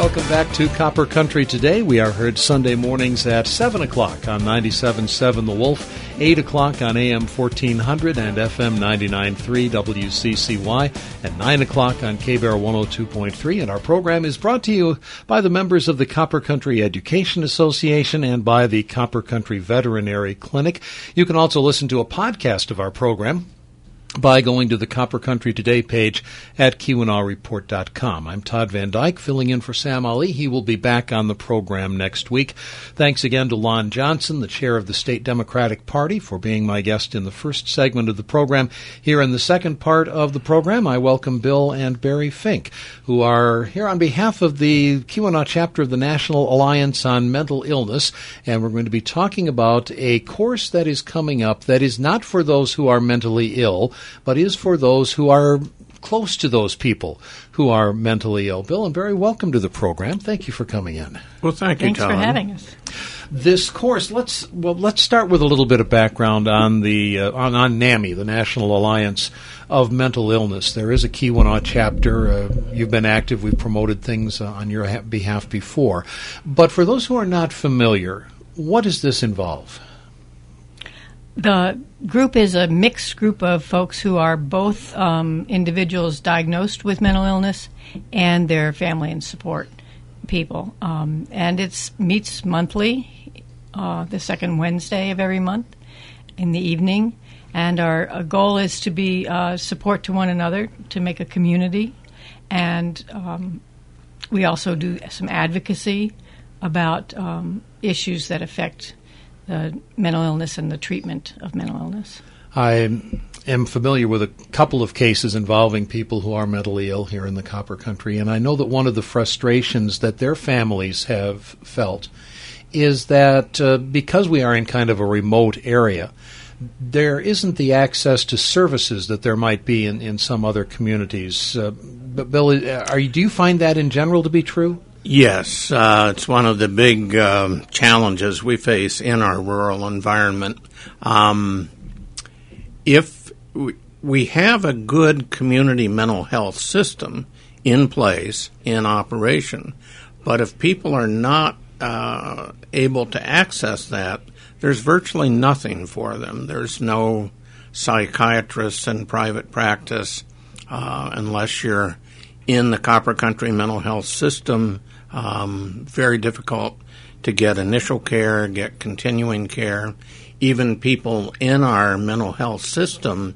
Welcome back to Copper Country Today. We are heard Sunday mornings at 7 o'clock on 97.7 The Wolf, 8 o'clock on AM 1400 and FM 99.3 WCCY, and 9 o'clock on KBAR 102.3. And our program is brought to you by the members of the Copper Country Education Association and by the Copper Country Veterinary Clinic. You can also listen to a podcast of our program by going to the Copper Country Today page at KewanahReport.com. I'm Todd Van Dyke, filling in for Sam Ali. He will be back on the program next week. Thanks again to Lon Johnson, the chair of the State Democratic Party, for being my guest in the first segment of the program. Here in the second part of the program, I welcome Bill and Barry Fink, who are here on behalf of the Keweenaw chapter of the National Alliance on Mental Illness, and we're going to be talking about a course that is coming up that is not for those who are mentally ill, but is for those who are close to those people who are mentally ill. Bill and Barry, welcome to the program. Thank you for coming in. Well, thank you, Tom. Thanks for having us. This course, let's start with a little bit of background on the on NAMI, the National Alliance of Mental Illness. There is a Keweenaw chapter. You've been active. We've promoted things on your behalf before. But for those who are not familiar, what does this involve? The group is a mixed group of folks who are both individuals diagnosed with mental illness and their family and support people. And it meets monthly, the second Wednesday of every month in the evening. And our goal is to be support to one another, to make a community. And we also do some advocacy about issues that affect the mental illness and the treatment of mental illness. I am familiar with a couple of cases involving people who are mentally ill here in the Copper Country, and I know that one of the frustrations that their families have felt is that because we are in kind of a remote area, there isn't the access to services that there might be in some other communities. But Bill, do you find that in general to be true? Yes, it's one of the big challenges we face in our rural environment. If we have a good community mental health system in place, in operation, but if people are not able to access that, there's virtually nothing for them. There's no psychiatrists in private practice unless you're in the Copper Country mental health system. Very difficult to get initial care, get continuing care. Even people in our mental health system,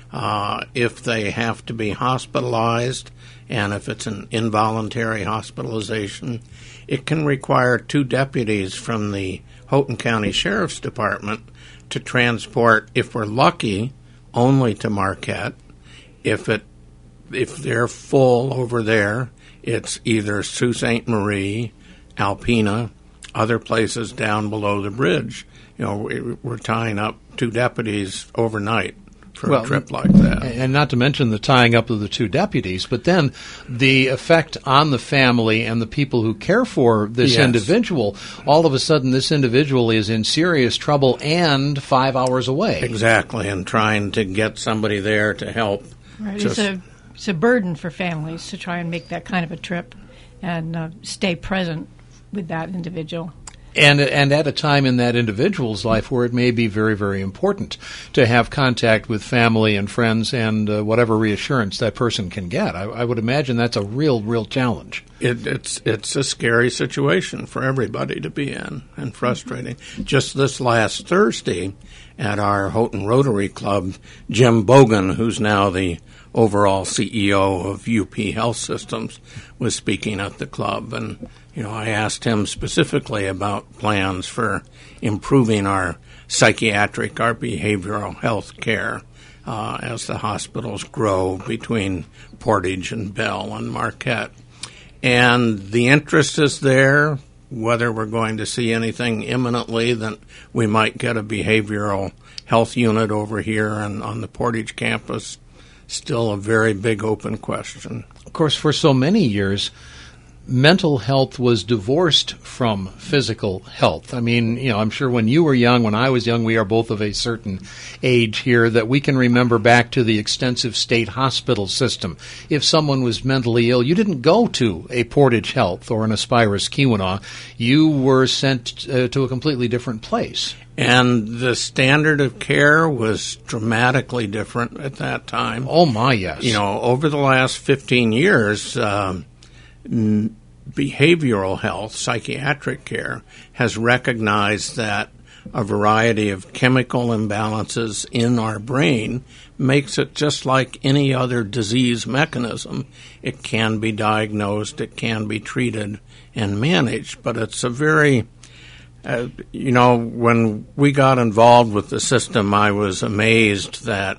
if they have to be hospitalized, and if it's an involuntary hospitalization, it can require 2 deputies from the Houghton County Sheriff's Department to transport, if we're lucky, only to Marquette. If they're full over there, it's either Sault Ste. Marie, Alpena, other places down below the bridge. You know, we're tying up 2 deputies overnight for a trip like that. And not to mention the tying up of the 2 deputies, but then the effect on the family and the people who care for this individual. All of a sudden, this individual is in serious trouble and 5 hours away. Exactly, and trying to get somebody there to help. Right. It's a burden for families to try and make that kind of a trip and stay present with that individual. And at a time in that individual's life where it may be very, very important to have contact with family and friends and whatever reassurance that person can get. I would imagine that's a real challenge. It's a scary situation for everybody to be in and frustrating. Just this last Thursday at our Houghton Rotary Club, Jim Bogan, who's now the overall CEO of UP Health Systems, was speaking at the club. And, I asked him specifically about plans for improving our psychiatric, our behavioral health care as the hospitals grow between Portage and Bell and Marquette. And the interest is there. Whether we're going to see anything imminently that we might get a behavioral health unit over here and on the Portage campus, still a very big open question. Of course, for so many years, mental health was divorced from physical health. I mean, I'm sure when you were young, when I was young, we are both of a certain age here, that we can remember back to the extensive state hospital system. If someone was mentally ill, you didn't go to a Portage Health or an Aspirus Keweenaw. You were sent to a completely different place. And the standard of care was dramatically different at that time. Oh, my, yes. Over the last 15 years, behavioral health, psychiatric care, has recognized that a variety of chemical imbalances in our brain makes it just like any other disease mechanism. It can be diagnosed, it can be treated and managed, but it's a very, when we got involved with the system, I was amazed that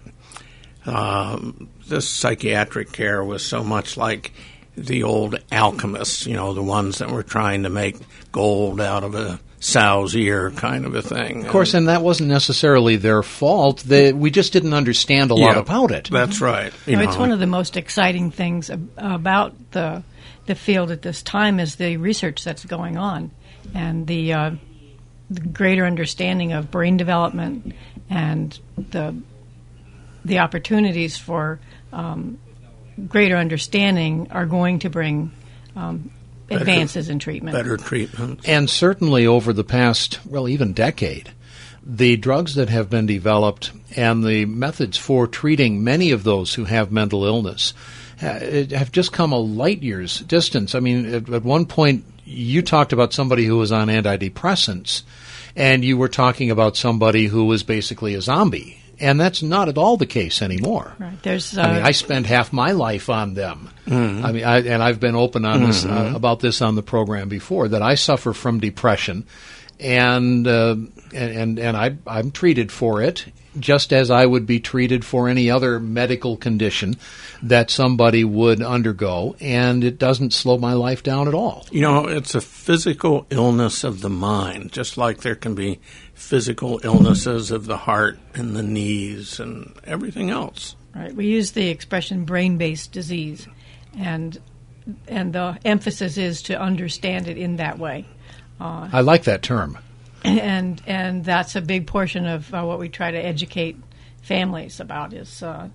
this psychiatric care was so much like the old alchemists, the ones that were trying to make gold out of a sow's ear kind of a thing. Of course, and that wasn't necessarily their fault. We just didn't understand a lot about it. That's right. It's one of the most exciting things about the field at this time is the research that's going on and the greater understanding of brain development and the opportunities for greater understanding are going to bring advances in treatment. Better treatment. And certainly over the past, even decade, the drugs that have been developed and the methods for treating many of those who have mental illness have just come a light year's distance. I mean, at one point, you talked about somebody who was on antidepressants, and you were talking about somebody who was basically a zombie. And that's not at all the case anymore. Right. I spend half my life on them. Mm-hmm. I've been open on this about this on the program before, that I suffer from depression, and I'm treated for it, just as I would be treated for any other medical condition that somebody would undergo, and it doesn't slow my life down at all. It's a physical illness of the mind, just like there can be physical illnesses of the heart and the knees and everything else. Right. We use the expression brain-based disease, and the emphasis is to understand it in that way. I like that term. And that's a big portion of what we try to educate families about is that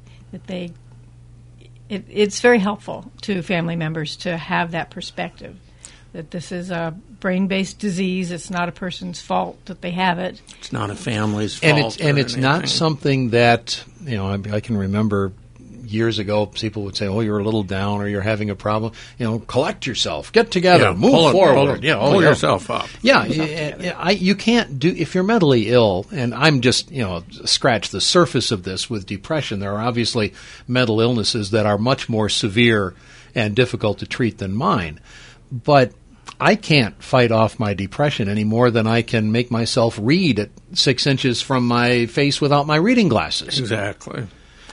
it's very helpful to family members to have that perspective, that this is a brain-based disease. It's not a person's fault that they have it. It's not a family's fault. And it's not something that, I can remember years ago, people would say, "Oh, you're a little down, or you're having a problem. Collect yourself, get together, move forward, pull yourself up." Yeah, you can't do if you're mentally ill. And I'm just scratch the surface of this with depression. There are obviously mental illnesses that are much more severe and difficult to treat than mine, but I can't fight off my depression any more than I can make myself read at 6 inches from my face without my reading glasses. Exactly.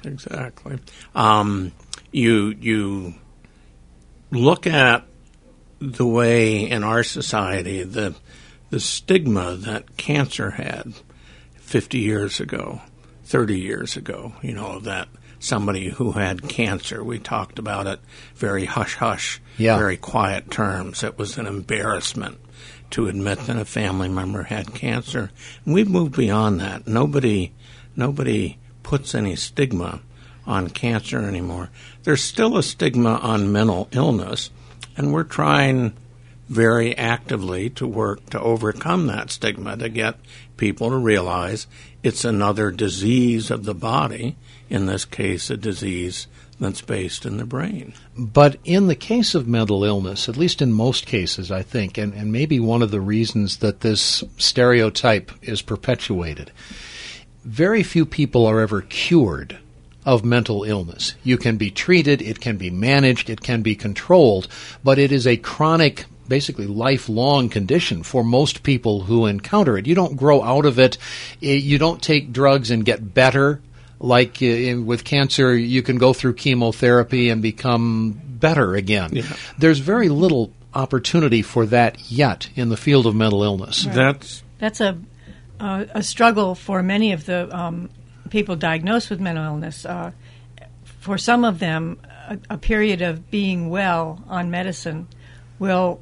You look at the way in our society the stigma that cancer had 50 years ago, 30 years ago, that somebody who had cancer, we talked about it very hush-hush, very quiet terms. It was an embarrassment to admit that a family member had cancer. And we've moved beyond that. Nobody puts any stigma on cancer anymore. There's still a stigma on mental illness, and we're trying very actively to work to overcome that stigma, to get people to realize it's another disease of the body, in this case a disease that's based in the brain. But in the case of mental illness, at least in most cases, I think, and maybe one of the reasons that this stereotype is perpetuated, very few people are ever cured of mental illness. You can be treated, it can be managed, it can be controlled, but it is a chronic, basically lifelong condition for most people who encounter it. You don't grow out of it. You don't take drugs and get better. Like with cancer, you can go through chemotherapy and become better again. Yeah. There's very little opportunity for that yet in the field of mental illness. Right. That's a struggle for many of the people diagnosed with mental illness. For some of them, a period of being well on medicine will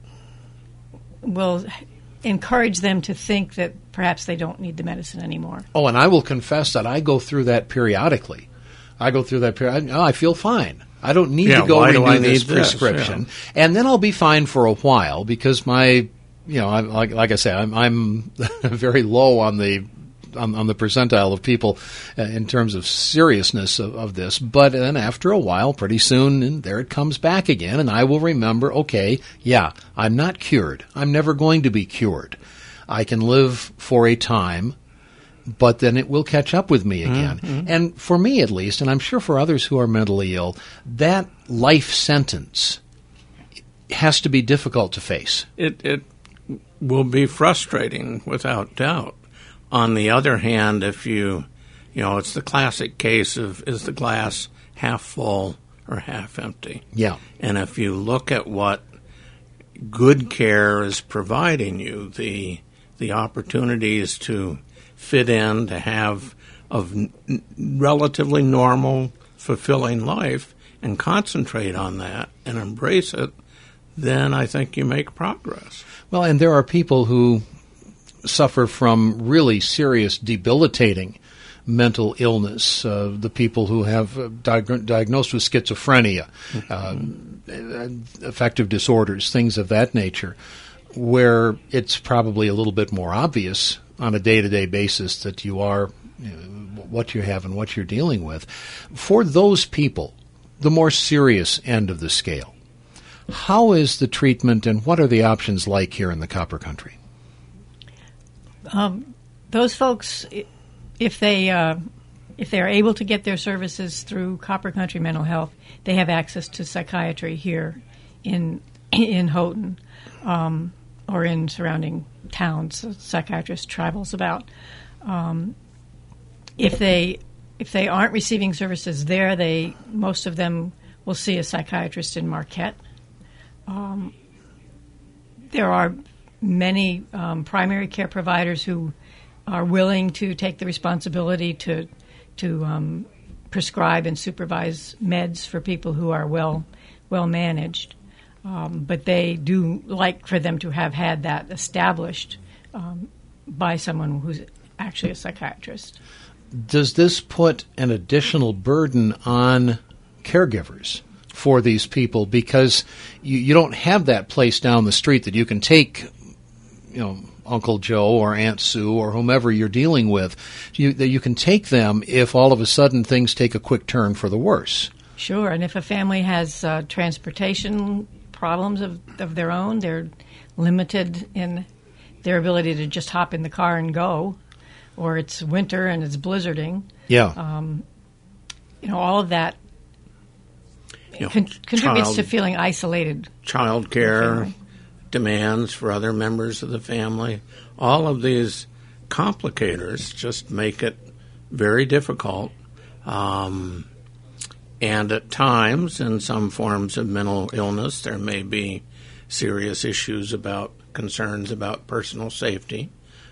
encourage them to think that perhaps they don't need the medicine anymore. Oh, and I will confess that I go through that periodically. I feel fine. I don't need to go renew this prescription. Yeah. And then I'll be fine for a while because like I say, I'm very low on the percentile of people in terms of seriousness of this. But then after a while, pretty soon, and there it comes back again, and I will remember, okay, yeah, I'm not cured. I'm never going to be cured. I can live for a time, but then it will catch up with me again. Mm-hmm. And for me at least, and I'm sure for others who are mentally ill, that life sentence has to be difficult to face. It will be frustrating without doubt. On the other hand, if it's the classic case of, is the glass half full or half empty? Yeah. And if you look at what good care is providing you, the opportunities to fit in, to have a relatively normal, fulfilling life, and concentrate on that and embrace it, then I think you make progress. Well, and there are people who suffer from really serious, debilitating mental illness. The people who have diagnosed with schizophrenia, affective disorders, things of that nature, where it's probably a little bit more obvious on a day-to-day basis that you are what you have and what you're dealing with. For those people, the more serious end of the scale, how is the treatment and what are the options like here in the Copper Country? Those folks, if they are able to get their services through Copper Country Mental Health, they have access to psychiatry here in Houghton or in surrounding towns. A psychiatrist travels about. If they aren't receiving services there, most of them will see a psychiatrist in Marquette. There are many primary care providers who are willing to take the responsibility to prescribe and supervise meds for people who are well managed. But they do like for them to have had that established by someone who's actually a psychiatrist. Does this put an additional burden on caregivers for these people because you don't have that place down the street that you can take, Uncle Joe or Aunt Sue or whomever you're dealing with, that you can take them if all of a sudden things take a quick turn for the worse? Sure, and if a family has transportation problems of their own, they're limited in their ability to just hop in the car and go, or it's winter and it's blizzarding. Yeah. All of that contributes to feeling isolated. Child care demands for other members of the family. All of these complicators just make it very difficult. And at times, in some forms of mental illness, there may be serious issues concerns about personal safety.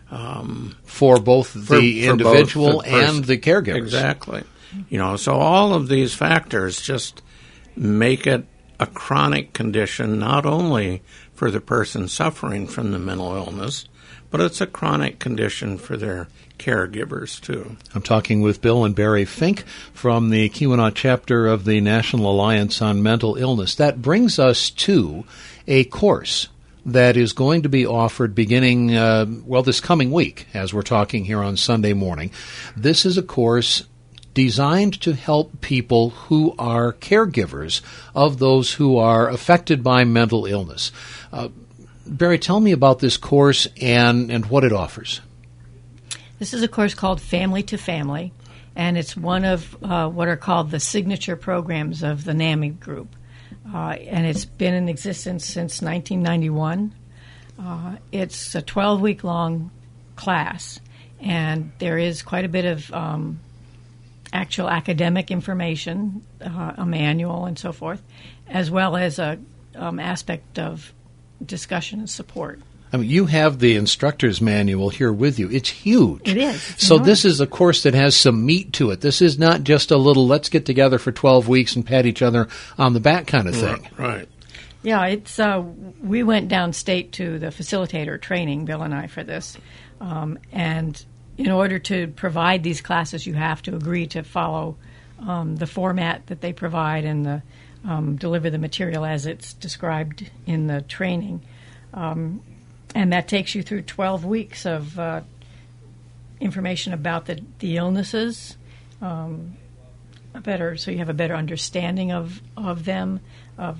For both the individual and the caregivers. Exactly. So all of these factors just make it a chronic condition, not only for the person suffering from the mental illness, but it's a chronic condition for their caregivers, too. I'm talking with Bill and Barry Fink from the Keweenaw chapter of the National Alliance on Mental Illness. That brings us to a course that is going to be offered beginning, this coming week, as we're talking here on Sunday morning. This is a course designed to help people who are caregivers of those who are affected by mental illness. Barry, tell me about this course and what it offers. This is a course called Family to Family, and it's one of what are called the signature programs of the NAMI group. And it's been in existence since 1991. It's a 12-week-long class, and there is quite a bit of actual academic information, a manual and so forth, as well as a aspect of discussion and support. I mean, you have the instructor's manual here with you. It's huge. It is. So this is a course that has some meat to it. This is not just a little, let's get together for 12 weeks and pat each other on the back kind of thing. Right. Yeah, it's we went downstate to the facilitator training, Bill and I, for this. And in order to provide these classes, you have to agree to follow the format that they provide and deliver the material as it's described in the training. And that takes you through 12 weeks of information about the illnesses, so you have a better understanding of them, of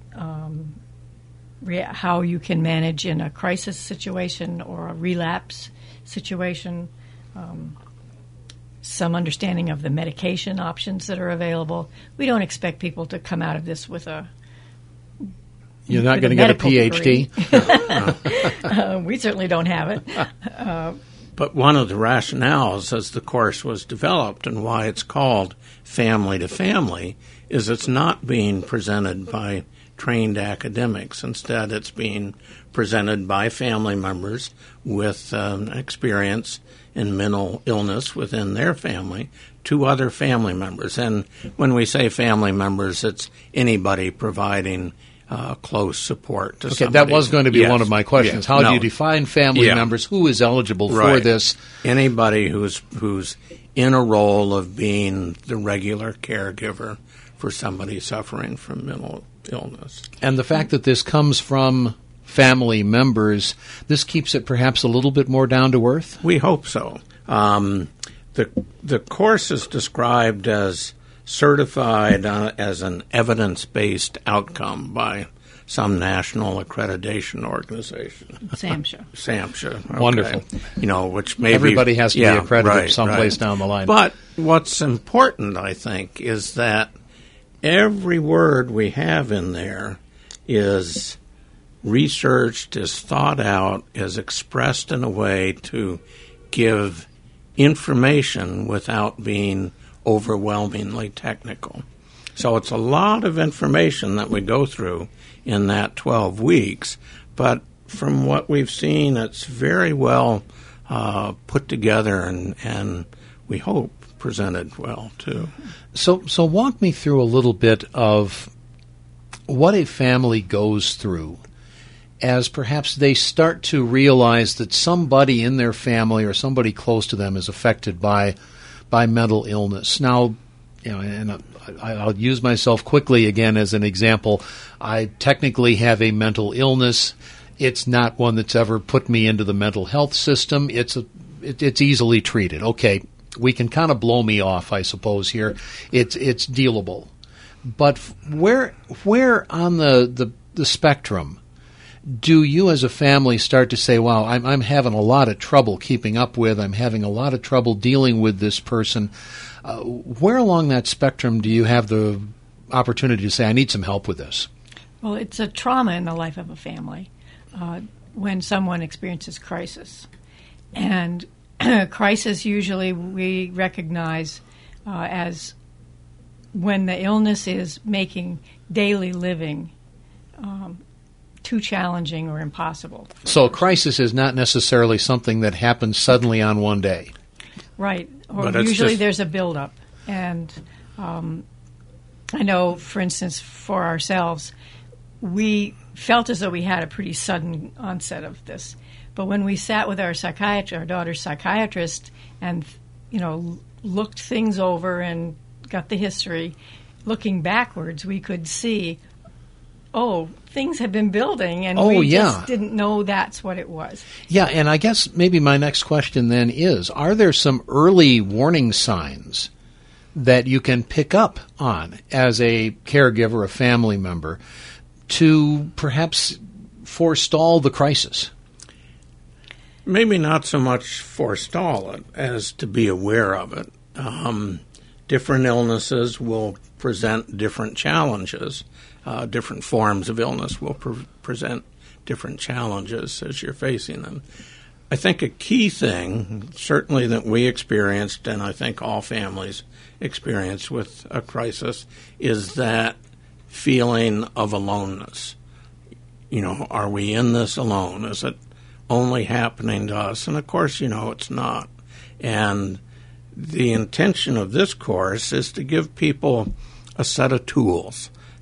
how you can manage in a crisis situation or a relapse situation, some understanding of the medication options that are available. We don't expect people to come out of this with a You're not going to get a PhD? We certainly don't have it. But one of the rationales as the course was developed and why it's called Family to Family is it's not being presented by trained academics. Instead, it's being presented by family members with experience in mental illness within their family to other family members. And when we say family members, it's anybody providing close support to somebody. That was going to be one of my questions. Yes. How do you define family members? Who is eligible for this? Anybody who's in a role of being the regular caregiver for somebody suffering from mental illness. And the fact that this comes from family members, this keeps it perhaps a little bit more down to earth? We hope so. The course is described as certified as an evidence-based outcome by some national accreditation organization. SAMHSA. Okay. Wonderful. Which maybe everybody has to be accredited someplace down the line. But what's important, I think, is that every word we have in there is researched, is thought out, is expressed in a way to give information without being overwhelmingly technical. So it's a lot of information that we go through in that 12 weeks, but from what we've seen, it's very well put together and we hope presented well, too. So walk me through a little bit of what a family goes through as perhaps they start to realize that somebody in their family or somebody close to them is affected by mental illness. Now, and I'll use myself quickly again as an example. I technically have a mental illness. It's not one that's ever put me into the mental health system. It's easily treated. Okay, we can kind of blow me off, I suppose, here. It's dealable. But where on the spectrum do you as a family start to say, wow, I'm having a lot of trouble keeping up with, I'm having a lot of trouble dealing with this person? Where along that spectrum do you have the opportunity to say, I need some help with this? Well, it's a trauma in the life of a family when someone experiences crisis. And crisis usually we recognize as when the illness is making daily living too challenging or impossible. So crisis is not necessarily something that happens suddenly on one day. Right. Or usually there's a buildup. And I know, for instance, for ourselves, we felt as though we had a pretty sudden onset of this. But when we sat with our daughter's psychiatrist, and looked things over and got the history, looking backwards, we could see, things have been building, and we just didn't know that's what it was. Yeah, and I guess maybe my next question then is, are there some early warning signs that you can pick up on as a caregiver, a family member, to perhaps forestall the crisis? Maybe not so much forestall it as to be aware of it. Different illnesses will present different challenges. Different forms of illness will present different challenges as you're facing them. I think a key thing, certainly that we experienced, and I think all families experience with a crisis, is that feeling of aloneness. Are we in this alone? Is it only happening to us? And of course, it's not. And the intention of this course is to give people a set of tools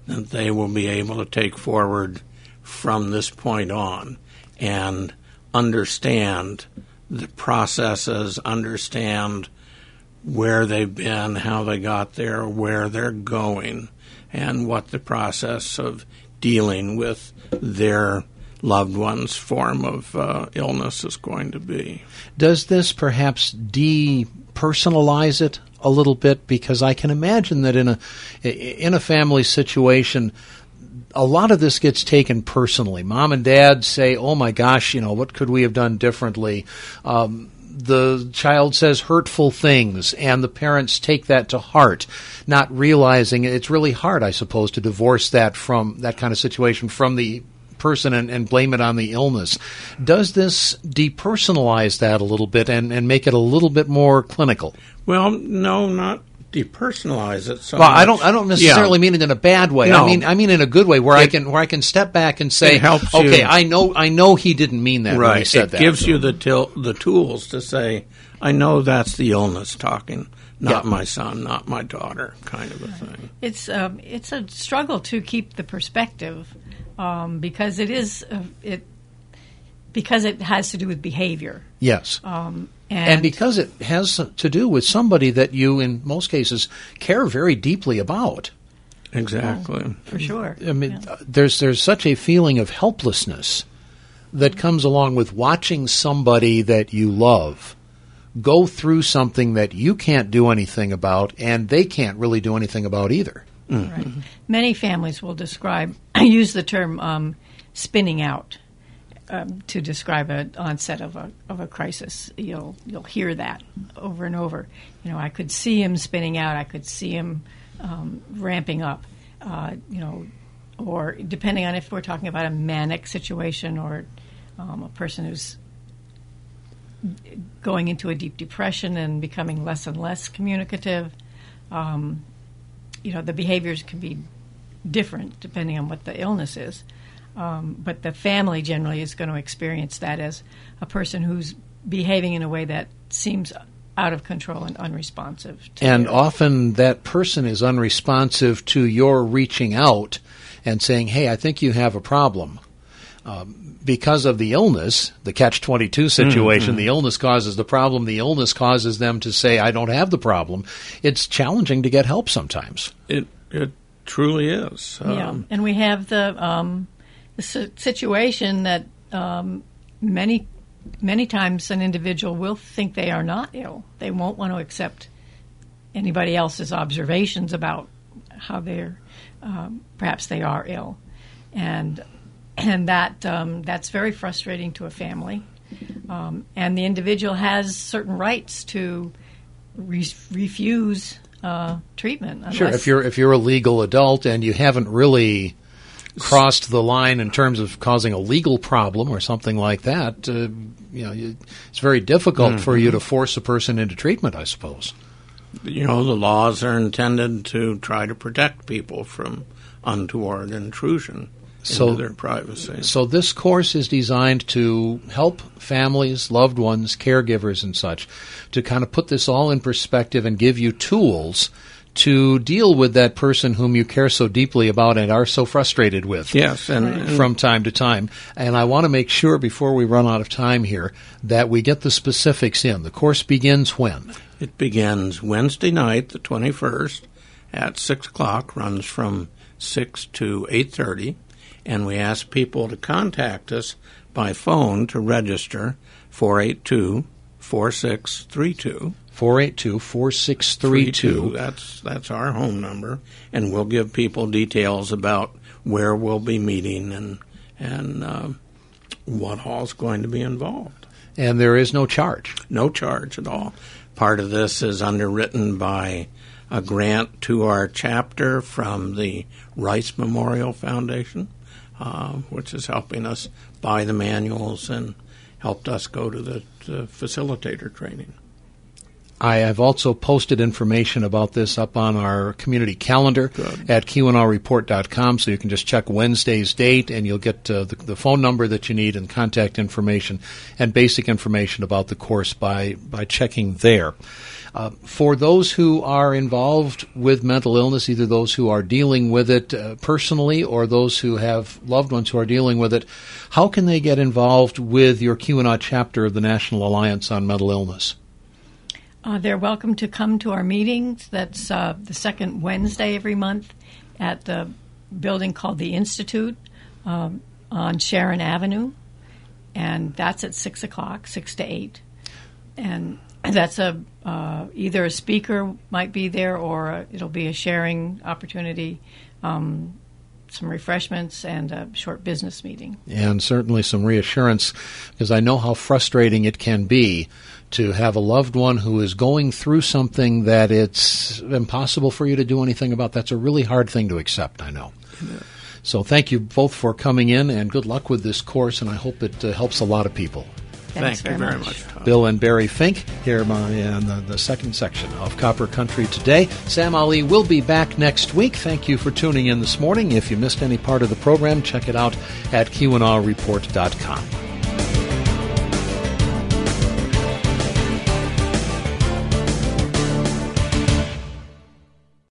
that they will be able to take forward from this point on and understand the processes, understand where they've been, how they got there, where they're going, and what the process of dealing with their loved one's form of illness is going to be. Does this perhaps depersonalize it a little bit? Because I can imagine that in a family situation, a lot of this gets taken personally. Mom and dad say, oh my gosh, what could we have done differently? The child says hurtful things, and the parents take that to heart, not realizing it's really hard, I suppose, to divorce that from that kind of situation from the person and blame it on the illness. Does this depersonalize that a little bit and make it a little bit more clinical? Well, no, not depersonalize it so well, much. I don't necessarily mean it in a bad way. No. I mean in a good way where I can step back and say, okay, I know he didn't mean that when he said that. It gives you the tools to say, I know that's the illness talking, not my son, not my daughter, kind of a thing. It's a struggle to keep the perspective because because it has to do with behavior. Yes. And because it has to do with somebody that you, in most cases, care very deeply about. Exactly. For sure. I mean, there's such a feeling of helplessness that comes along with watching somebody that you love go through something that you can't do anything about, and they can't really do anything about either. Mm-hmm. Right. Many families will use the term spinning out. To describe an onset of a crisis, you'll hear that over and over. I could see him spinning out. I could see him ramping up. Or depending on if we're talking about a manic situation or a person who's going into a deep depression and becoming less and less communicative. The behaviors can be different depending on what the illness is. But the family generally is going to experience that as a person who's behaving in a way that seems out of control and unresponsive. And often that person is unresponsive to your reaching out and saying, hey, I think you have a problem. Because of the illness, the catch-22 situation, the illness causes the problem, the illness causes them to say, I don't have the problem. It's challenging to get help sometimes. It truly is. And we have the situation that many times an individual will think they are not ill. They won't want to accept anybody else's observations about how perhaps they are ill, and that's very frustrating to a family. And the individual has certain rights to refuse treatment. Sure, if you're a legal adult and you haven't really crossed the line in terms of causing a legal problem or something like that, it's very difficult for you to force a person into treatment, I suppose. The laws are intended to try to protect people from untoward intrusion into their privacy. So this course is designed to help families, loved ones, caregivers and such to kind of put this all in perspective and give you tools to deal with that person whom you care so deeply about and are so frustrated with. Yes, and from time to time. And I want to make sure before we run out of time here that we get the specifics in. The course begins when? It begins Wednesday night, the 21st, at 6 o'clock, runs from 6 to 8:30, and we ask people to contact us by phone to register, 482-4632. 482-4632. That's our home number, and we'll give people details about where we'll be meeting and what all's going to be involved. And there is no charge? No charge at all. Part of this is underwritten by a grant to our chapter from the Rice Memorial Foundation, which is helping us buy the manuals and helped us go to the facilitator training. I have also posted information about this up on our community calendar at QNRReport.com, so you can just check Wednesday's date, and you'll get the phone number that you need and contact information and basic information about the course by checking there. For those who are involved with mental illness, either those who are dealing with it personally or those who have loved ones who are dealing with it, how can they get involved with your Keweenaw chapter of the National Alliance on Mental Illness? They're welcome to come to our meetings. That's the second Wednesday every month at the building called the Institute on Sharon Avenue, and that's at 6 o'clock, 6 to 8. And that's either a speaker might be there or it'll be a sharing opportunity, some refreshments, and a short business meeting. And certainly some reassurance, because I know how frustrating it can be to have a loved one who is going through something that it's impossible for you to do anything about. That's a really hard thing to accept, I know. Yeah. So thank you both for coming in, and good luck with this course, and I hope it helps a lot of people. Thank you very much. Bill and Barry Fink here in the second section of Copper Country Today. Sam Ali will be back next week. Thank you for tuning in this morning. If you missed any part of the program, check it out at KeweenawReport.com.